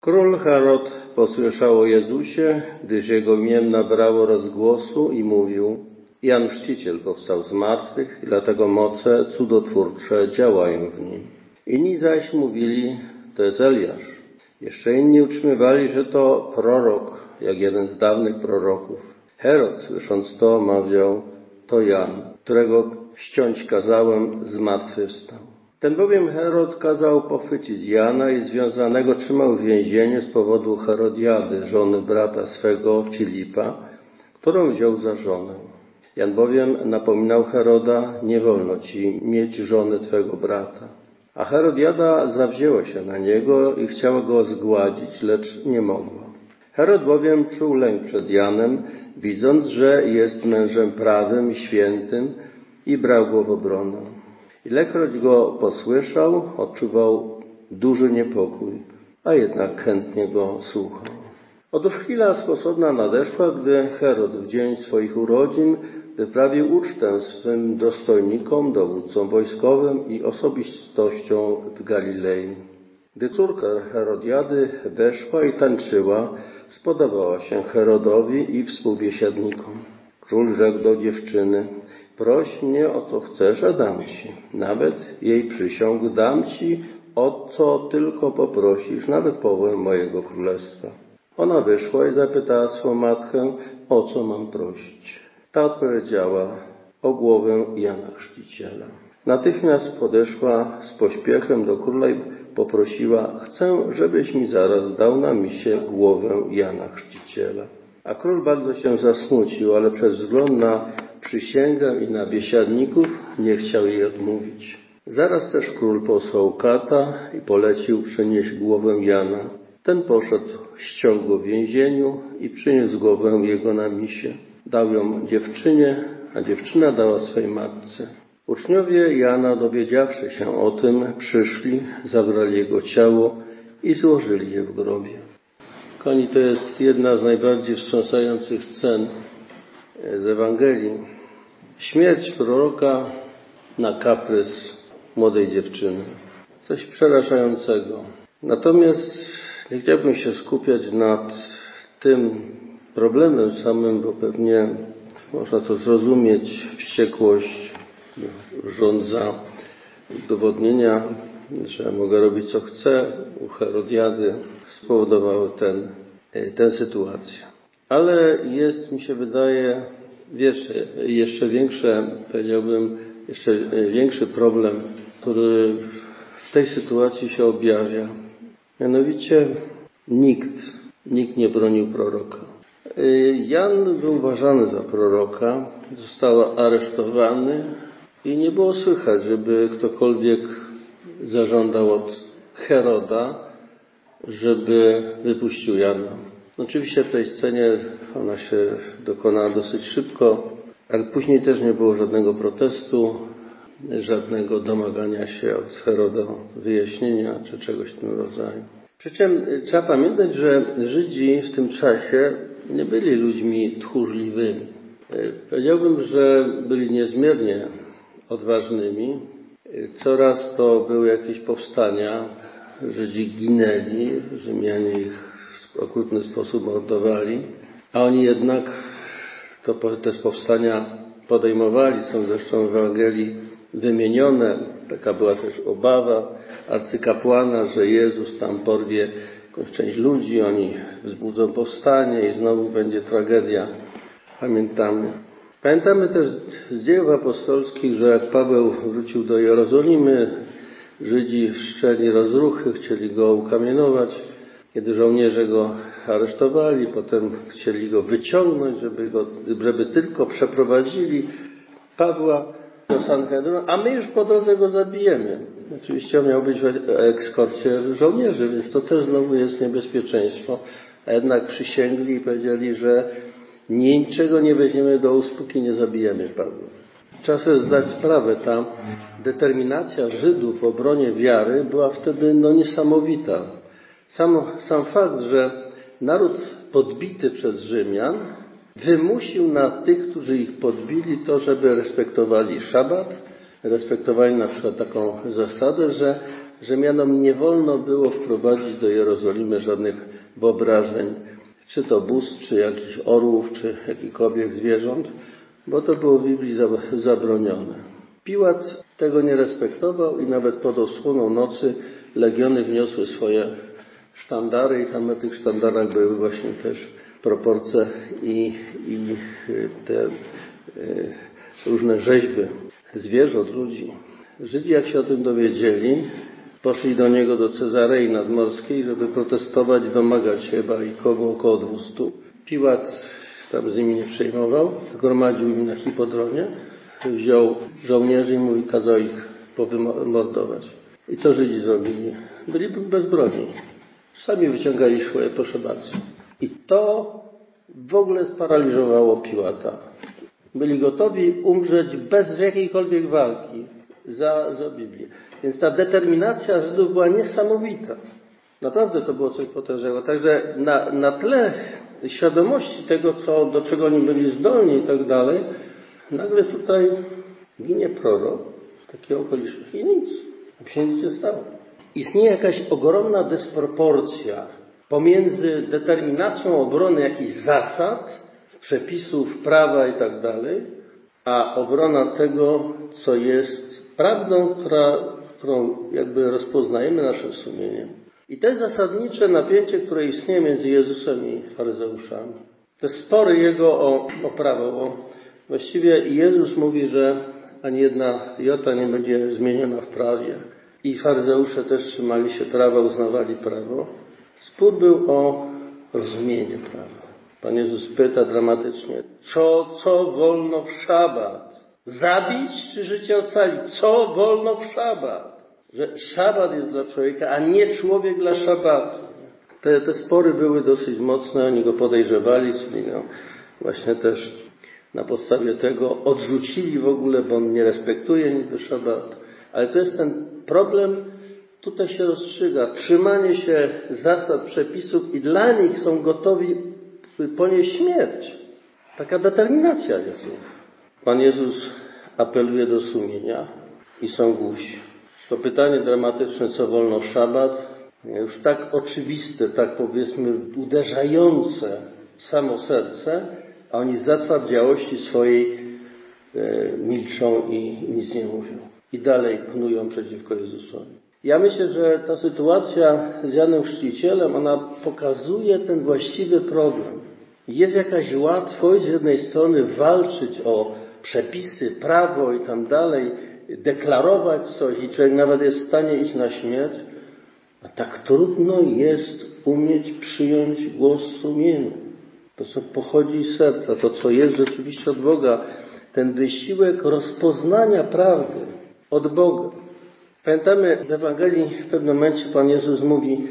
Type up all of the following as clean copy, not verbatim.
Król Herod posłyszał o Jezusie, gdyż jego imię nabrało rozgłosu i mówił: Jan Chrzciciel powstał z martwych i dlatego moce cudotwórcze działają w nim. Inni zaś mówili: to jest Eliasz. Jeszcze inni utrzymywali, że to prorok, jak jeden z dawnych proroków. Herod, słysząc to, mawiał: to Jan, którego ściąć kazałem, zmartwychwstał. Ten bowiem Herod kazał pochwycić Jana i związanego trzymał w więzieniu z powodu Herodiady, żony brata swego Filipa, którą wziął za żonę. Jan bowiem napominał Heroda: nie wolno ci mieć żony twego brata. A Herodiada zawzięła się na niego i chciała go zgładzić, lecz nie mogła. Herod bowiem czuł lęk przed Janem, widząc, że jest mężem prawym i świętym, i brał go w obronę. Ilekroć go posłyszał, odczuwał duży niepokój, a jednak chętnie go słuchał. Otóż chwila sposobna nadeszła, gdy Herod w dzień swoich urodzin wyprawił ucztę swym dostojnikom, dowódcom wojskowym i osobistościom w Galilei. Gdy córka Herodiady weszła i tańczyła, spodobała się Herodowi i współbiesiadnikom. Król rzekł do dziewczyny: proś mnie o co chcesz, a dam ci. Nawet jej przysiąg dam ci, o co tylko poprosisz, nawet połowę mojego królestwa. Ona wyszła i zapytała swą matkę: o co mam prosić? Ta odpowiedziała: o głowę Jana Chrzciciela. Natychmiast podeszła z pośpiechem do króla i poprosiła: chcę, żebyś mi zaraz dał na misie głowę Jana Chrzciciela. A król bardzo się zasmucił, ale przez wzgląd na przysięgę i na biesiadników nie chciał jej odmówić. Zaraz też król posłał kata i polecił przynieść głowę Jana. Ten poszedł, ściął go w więzieniu i przyniósł głowę jego na misie. Dał ją dziewczynie, a dziewczyna dała swej matce. Uczniowie Jana, dowiedziawszy się o tym, przyszli, zabrali jego ciało i złożyli je w grobie. Kochani, to jest jedna z najbardziej wstrząsających scen z Ewangelii. Śmierć proroka na kaprys młodej dziewczyny. Coś przerażającego. Natomiast nie chciałbym się skupiać nad tym problemem samym, bo pewnie można to zrozumieć. Wściekłość żądza udowodnienia, że mogę robić co chcę. U Herodiady spowodowały tę sytuację. Ale jest, mi się wydaje, jeszcze większy problem, który w tej sytuacji się objawia. Mianowicie nikt nie bronił proroka. Jan był uważany za proroka, został aresztowany i nie było słychać, żeby ktokolwiek zażądał od Heroda, żeby wypuścił Jana. Oczywiście w tej scenie ona się dokonała dosyć szybko, ale później też nie było żadnego protestu, żadnego domagania się od Heroda wyjaśnienia czy czegoś w tym rodzaju. Przy czym trzeba pamiętać, że Żydzi w tym czasie nie byli ludźmi tchórzliwymi. Powiedziałbym, że byli niezmiernie odważnymi. Coraz to były jakieś powstania, Żydzi ginęli, Rzymianie ich w okrutny sposób mordowali, a oni jednak te powstania podejmowali. Są zresztą w Ewangelii wymienione. Taka była też obawa arcykapłana, że Jezus tam porwie jakąś część ludzi, oni wzbudzą powstanie i znowu będzie tragedia. Pamiętamy też z dziejów apostolskich, że jak Paweł wrócił do Jerozolimy, Żydzi wszczęli rozruchy, chcieli go ukamienować. Kiedy żołnierze go aresztowali, potem chcieli go wyciągnąć, żeby tylko przeprowadzili Pawła do Sanhedrynu, a my już po drodze go zabijemy. Oczywiście on miał być w eskorcie żołnierzy, więc to też znowu jest niebezpieczeństwo. A jednak przysięgli i powiedzieli, że niczego nie weźmiemy do ust, póki nie zabijemy Pawła. Trzeba sobie zdać sprawę, ta determinacja Żydów w obronie wiary była wtedy niesamowita. Sam fakt, że naród podbity przez Rzymian wymusił na tych, którzy ich podbili, to, żeby respektowali szabat, respektowali na przykład taką zasadę, że Rzymianom nie wolno było wprowadzić do Jerozolimy żadnych wyobrażeń, czy to bóstw, czy jakichś orłów, czy jakichkolwiek zwierząt, bo to było w Biblii zabronione. Piłat tego nie respektował i nawet pod osłoną nocy legiony wniosły swoje sztandary i tam na tych sztandarach były właśnie też proporcje i te różne rzeźby zwierząt, ludzi. Żydzi, jak się o tym dowiedzieli, poszli do niego do Cezarei Nadmorskiej, żeby protestować, domagać się, chyba ich było około 200. Piłat tam z nimi nie przejmował, gromadził im na hipodronie, wziął żołnierzy i mówi, kazał ich pomordować. I co Żydzi zrobili? Byli bezbronni. Sami wyciągali swoje, proszę bardzo. I to w ogóle sparaliżowało Piłata. Byli gotowi umrzeć bez jakiejkolwiek walki za Biblię. Więc ta determinacja Żydów była niesamowita. Naprawdę to było coś potężnego. Także na tle świadomości tego, do czego oni byli zdolni i tak dalej, nagle tutaj ginie prorok w takiej okoliczności i nic. Tam się nic nie stało. Istnieje jakaś ogromna dysproporcja pomiędzy determinacją obrony jakichś zasad, przepisów, prawa i tak dalej, a obrona tego, co jest prawdą, którą jakby rozpoznajemy naszym sumieniem. I to jest zasadnicze napięcie, które istnieje między Jezusem i faryzeuszami. Te spory Jego o prawo, bo właściwie Jezus mówi, że ani jedna jota nie będzie zmieniona w prawie. I faryzeusze też trzymali się prawa, uznawali prawo. Spór był o rozumienie prawa. Pan Jezus pyta dramatycznie, co wolno w szabat? Zabić czy życie ocalić? Co wolno w szabat? Że szabat jest dla człowieka, a nie człowiek dla szabatu. Te spory były dosyć mocne, oni go podejrzewali, właśnie też na podstawie tego odrzucili w ogóle, bo on nie respektuje niby szabatu. Ale to jest ten problem, tutaj się rozstrzyga, trzymanie się zasad, przepisów i dla nich są gotowi ponieść śmierć. Taka determinacja jest. Pan Jezus apeluje do sumienia i są głusi. To pytanie dramatyczne, co wolno w szabat, już tak oczywiste, tak powiedzmy uderzające w samo serce, a oni z zatwardziałości swojej milczą i nic nie mówią. I dalej pnują przeciwko Jezusowi. Ja myślę, że ta sytuacja z Janem Chrzcicielem, ona pokazuje ten właściwy problem. Jest jakaś łatwość z jednej strony walczyć o przepisy, prawo i tam dalej, deklarować coś i człowiek nawet jest w stanie iść na śmierć, a tak trudno jest umieć przyjąć głos sumienia. To, co pochodzi z serca, to, co jest rzeczywiście od Boga, ten wysiłek rozpoznania prawdy od Boga. Pamiętamy w Ewangelii w pewnym momencie Pan Jezus mówi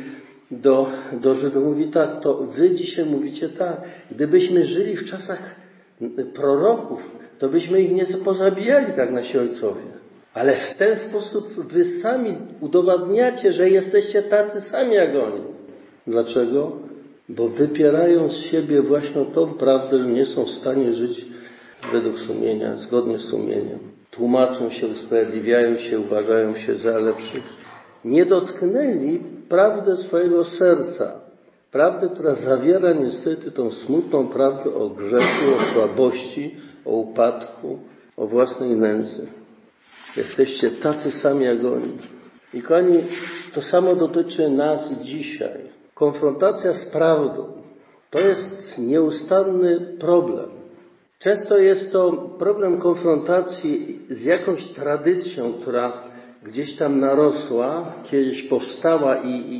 do Żydów, mówi tak, to wy dzisiaj mówicie tak. Gdybyśmy żyli w czasach proroków, to byśmy ich nie pozabijali tak nasi ojcowie. Ale w ten sposób wy sami udowadniacie, że jesteście tacy sami jak oni. Dlaczego? Bo wypierają z siebie właśnie tą prawdę, że nie są w stanie żyć według sumienia, zgodnie z sumieniem. Tłumaczą się, usprawiedliwiają się, uważają się za lepszych. Nie dotknęli prawdę swojego serca. Prawdę, która zawiera niestety tą smutną prawdę o grzechu, o słabości, o upadku, o własnej nędzy. Jesteście tacy sami jak oni. I kochani, to samo dotyczy nas dzisiaj. Konfrontacja z prawdą to jest nieustanny problem. Często jest to problem konfrontacji z jakąś tradycją, która gdzieś tam narosła, kiedyś powstała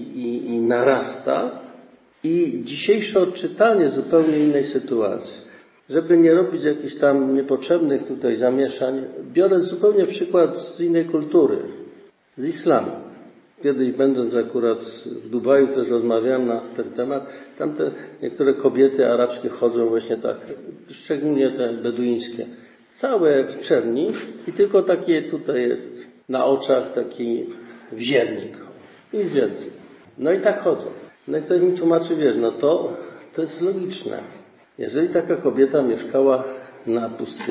i narasta. I dzisiejsze odczytanie zupełnie innej sytuacji. Żeby nie robić jakichś tam niepotrzebnych tutaj zamieszań, biorę zupełnie przykład z innej kultury, z islamu. Kiedyś będąc akurat w Dubaju też rozmawiałem na ten temat. Tam te niektóre kobiety arabskie chodzą właśnie tak, szczególnie te beduińskie, całe w czerni i tylko takie tutaj jest na oczach taki wziernik. Nic więcej. No i tak chodzą. No i ktoś mi tłumaczy, wiesz, no to jest logiczne. Jeżeli taka kobieta mieszkała na pustyni,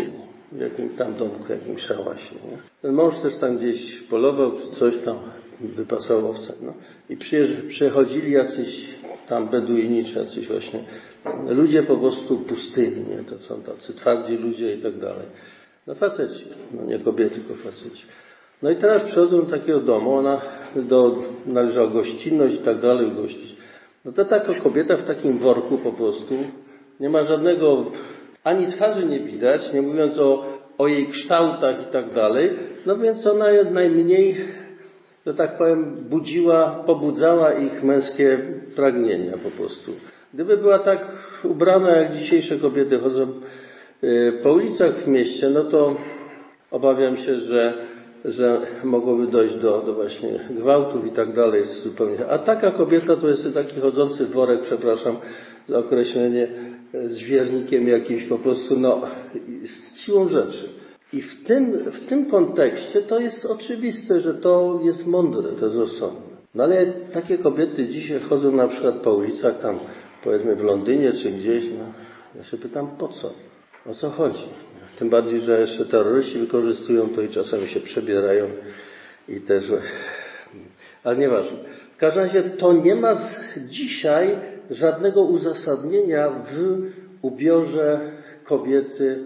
w jakimś tam domku, jakimś szałasie. Nie? Ten mąż też tam gdzieś polował, czy coś tam wypasał owce. No. I przychodzili jacyś tam beduini, czy jacyś właśnie ludzie po prostu pustyni, nie? To są tacy twardzi ludzie i tak dalej. No faceci, no nie kobiety, tylko faceci. No i teraz przychodzą do takiego domu, ona należała gościnność i tak dalej gościć. No to taka kobieta w takim worku po prostu, nie ma żadnego, ani twarzy nie widać, nie mówiąc o jej kształtach i tak dalej, no więc ona najmniej, że tak powiem, pobudzała ich męskie pragnienia po prostu. Gdyby była tak ubrana, jak dzisiejsze kobiety chodzą po ulicach w mieście, no to obawiam się, że mogłoby dojść do właśnie gwałtów i tak dalej zupełnie. A taka kobieta to jest taki chodzący worek, przepraszam za określenie, z wiernikiem jakimś po prostu, no, z siłą rzeczy. I w tym kontekście to jest oczywiste, że to jest mądre, to jest rozsądne. No ale takie kobiety dzisiaj chodzą na przykład po ulicach tam, powiedzmy w Londynie czy gdzieś, no, ja się pytam, po co? O co chodzi? Tym bardziej, że jeszcze terroryści wykorzystują to i czasami się przebierają i też... Ale nieważne. W każdym razie to nie ma dzisiaj żadnego uzasadnienia w ubiorze kobiety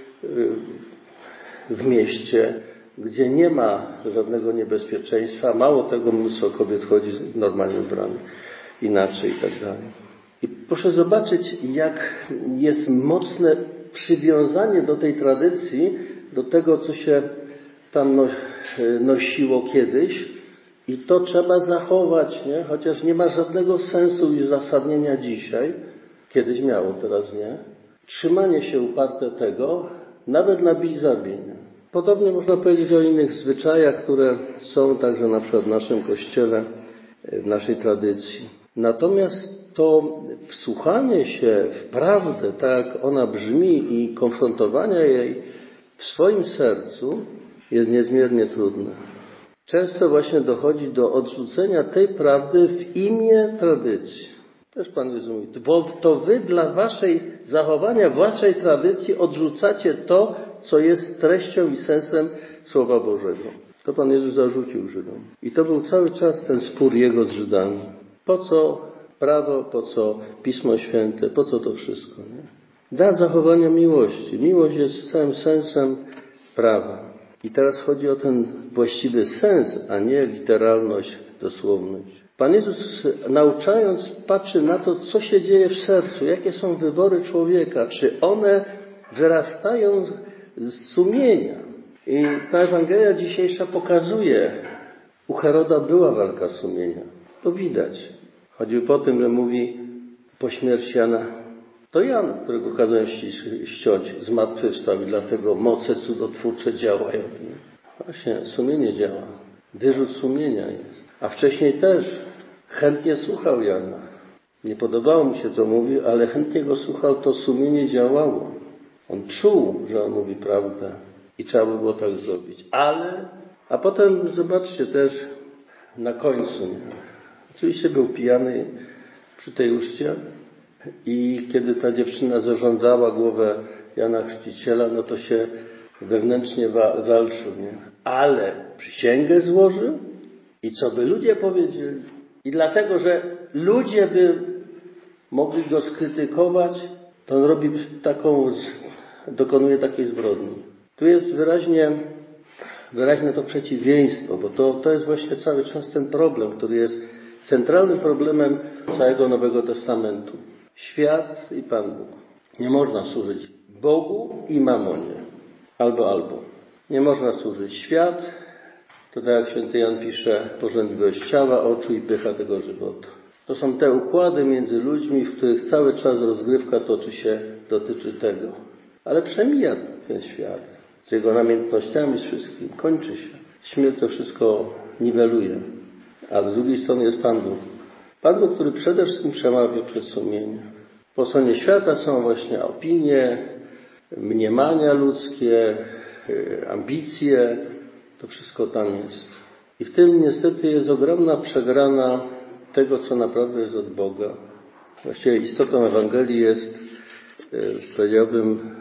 w mieście, gdzie nie ma żadnego niebezpieczeństwa. Mało tego, mnóstwo kobiet chodzi normalnie ubranych inaczej i tak dalej. I proszę zobaczyć, jak jest mocne przywiązanie do tej tradycji, do tego, co się tam nosiło kiedyś i to trzeba zachować, nie? Chociaż nie ma żadnego sensu i uzasadnienia dzisiaj, kiedyś miało, teraz nie. Trzymanie się uparte tego, nawet na bić zabij. Podobnie można powiedzieć o innych zwyczajach, które są także na przykład w naszym Kościele, w naszej tradycji. Natomiast to wsłuchanie się w prawdę, tak jak ona brzmi i konfrontowania jej w swoim sercu jest niezmiernie trudne. Często właśnie dochodzi do odrzucenia tej prawdy w imię tradycji. Też Pan Jezus mówi, bo to wy dla waszej zachowania, waszej tradycji odrzucacie to, co jest treścią i sensem Słowa Bożego. To Pan Jezus zarzucił Żydom. I to był cały czas ten spór Jego z Żydami. Po co prawo, po co Pismo Święte, po co to wszystko? Nie? Dla zachowania miłości. Miłość jest całym sensem prawa. I teraz chodzi o ten właściwy sens, a nie literalność, dosłowność. Pan Jezus, nauczając, patrzy na to, co się dzieje w sercu, jakie są wybory człowieka, czy one wyrastają z sumienia. I ta Ewangelia dzisiejsza pokazuje, u Heroda była walka sumienia. To widać. Chodził po tym, że mówi po śmierci Jana, to Jan, którego kazałem ściąć, zmartwychwstał i dlatego moce cudotwórcze działają. Właśnie, sumienie działa. Wyrzut sumienia jest. A wcześniej też chętnie słuchał Jana. Nie podobało mu się, co mówił, ale chętnie go słuchał, to sumienie działało. On czuł, że on mówi prawdę i trzeba by było tak zrobić. A potem zobaczcie też na końcu. Oczywiście był pijany przy tej uczcie i kiedy ta dziewczyna zarządzała głowę Jana Chrzciciela, no to się wewnętrznie walczył, nie? Ale przysięgę złożył i co by ludzie powiedzieli? I dlatego, że ludzie by mogli go skrytykować, to on robi dokonuje takiej zbrodni. Tu jest wyraźne to przeciwieństwo, bo to jest właśnie cały czas ten problem, który jest centralnym problemem całego Nowego Testamentu. Świat i Pan Bóg. Nie można służyć Bogu i mamonie. Albo. Nie można służyć świat, to tak jak święty Jan pisze, pożądliwość ciała, oczu i pycha tego żywota. To są te układy między ludźmi, w których cały czas rozgrywka dotyczy tego. Ale przemija ten świat z jego namiętnościami, z wszystkim. Kończy się. Śmierć to wszystko niweluje. A z drugiej strony jest Pan Bóg. Pan Bóg, który przede wszystkim przemawia przez sumienie. Po stronie świata są właśnie opinie, mniemania ludzkie, ambicje. To wszystko tam jest. I w tym niestety jest ogromna przegrana tego, co naprawdę jest od Boga. Właściwie istotą Ewangelii jest, powiedziałbym,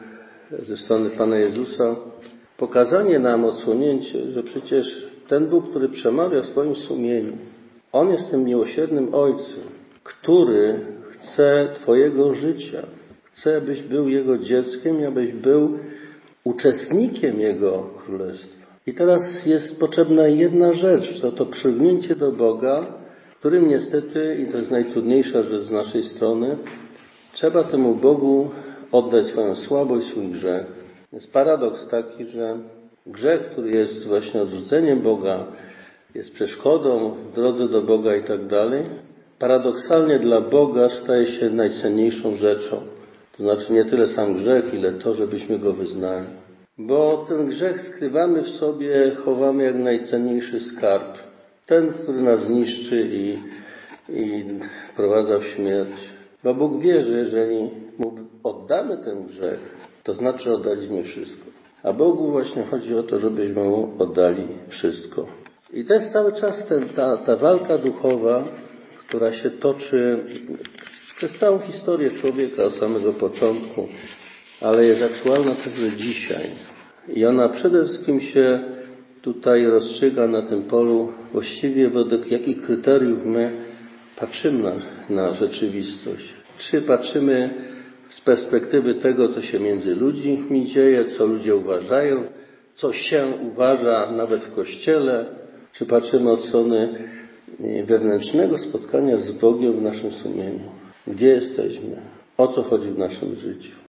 ze strony Pana Jezusa, pokazanie nam, odsłonięcie, że przecież ten Bóg, który przemawia w swoim sumieniu, On jest tym miłosiernym Ojcem, który chce Twojego życia, chce, abyś był Jego dzieckiem i abyś był uczestnikiem Jego Królestwa. I teraz jest potrzebna jedna rzecz, to przylgnięcie do Boga, którym niestety, i to jest najtrudniejsza rzecz z naszej strony, trzeba temu Bogu oddać swoją słabość, swój grzech. Jest paradoks taki, że grzech, który jest właśnie odrzuceniem Boga, jest przeszkodą w drodze do Boga i tak dalej, paradoksalnie dla Boga staje się najcenniejszą rzeczą. To znaczy nie tyle sam grzech, ile to, żebyśmy go wyznali. Bo ten grzech skrywamy w sobie, chowamy jak najcenniejszy skarb. Ten, który nas niszczy i wprowadza w śmierć. Bo Bóg wie, że jeżeli Mu oddamy ten grzech, to znaczy oddaliśmy wszystko. A Bogu właśnie chodzi o to, żebyśmy Mu oddali wszystko. I to jest cały czas ta walka duchowa, która się toczy przez całą historię człowieka od samego początku, ale jest aktualna także dzisiaj. I ona przede wszystkim się tutaj rozstrzyga na tym polu właściwie według jakich kryteriów my patrzymy na rzeczywistość. Czy patrzymy z perspektywy tego, co się między ludźmi dzieje, co ludzie uważają, co się uważa nawet w Kościele, czy patrzymy od strony wewnętrznego spotkania z Bogiem w naszym sumieniu. Gdzie jesteśmy? O co chodzi w naszym życiu?